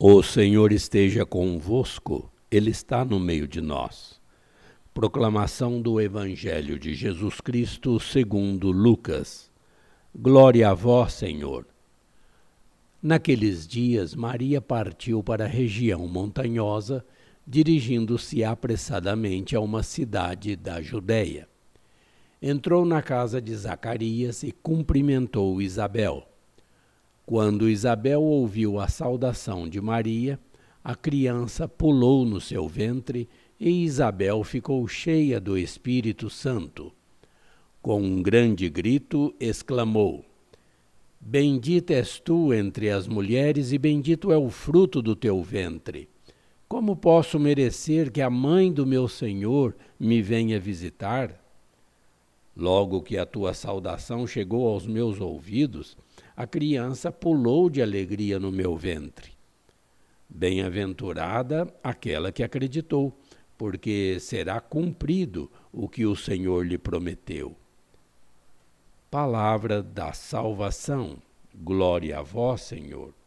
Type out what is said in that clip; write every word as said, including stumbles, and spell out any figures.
O Senhor esteja convosco, Ele está no meio de nós. Proclamação do Evangelho de Jesus Cristo segundo Lucas. Glória a vós, Senhor. Naqueles dias, Maria partiu para a região montanhosa, dirigindo-se apressadamente a uma cidade da Judéia. Entrou na casa de Zacarias e cumprimentou Isabel. Quando Isabel ouviu a saudação de Maria, a criança pulou no seu ventre e Isabel ficou cheia do Espírito Santo. Com um grande grito, exclamou: Bendita és tu entre as mulheres e bendito é o fruto do teu ventre. Como posso merecer que a mãe do meu Senhor me venha visitar? Logo que a tua saudação chegou aos meus ouvidos, a criança pulou de alegria no meu ventre. Bem-aventurada aquela que acreditou, porque será cumprido o que o Senhor lhe prometeu. Palavra da salvação. Glória a vós, Senhor.